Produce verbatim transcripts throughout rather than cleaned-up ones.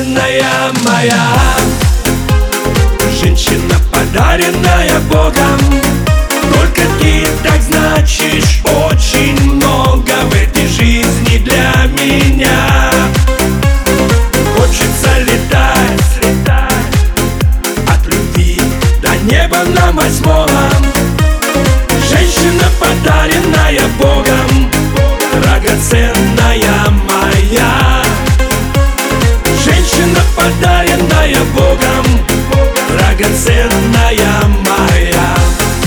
драгоценная моя, женщина, подаренная Богом. Только ты так значишь очень много в этой жизни для меня. Хочется летать, летать от любви до неба нам восьмом. Женщина, подаренная Богом, драгоценная моя. Женщина, подаренная Богом, драгоценная моя.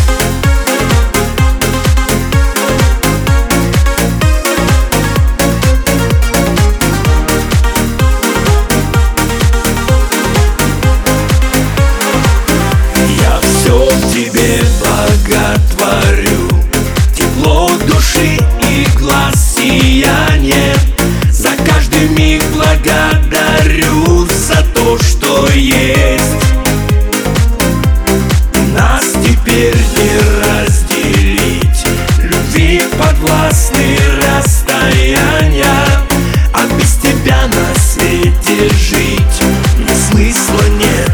Я все в тебе боготворю, тепло души и глаз сияние. За каждый миг благодарю за то, что есть. Нас теперь не разделить, любви подвластны расстояния. А без тебя на свете жить ни смысла нет.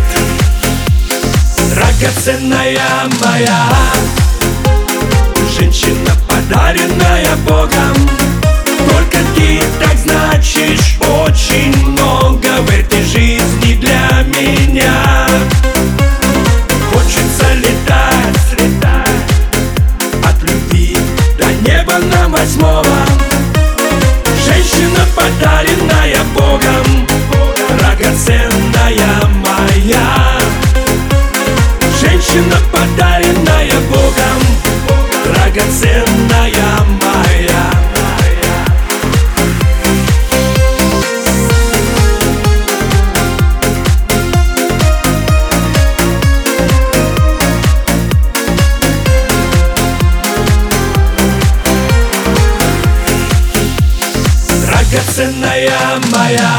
Драгоценная моя, женщина, подаренная Богом. Только ты так значишь очень много в этой жизни для меня. Хочется летать, летать от любви до неба нам восьмого. Женщина, подаренная Богом, драгоценная моя. Женщина, подаренная Богом, драгоценная моя. Драгоценная моя,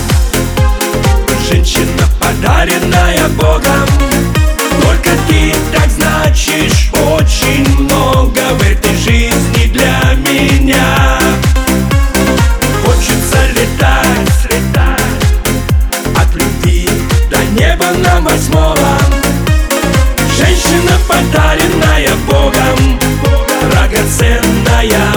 женщина, подаренная Богом. Только ты так значишь очень много в этой жизни для меня. Хочется летать, летать от любви до неба нам восьмого. Женщина, подаренная Богом, драгоценная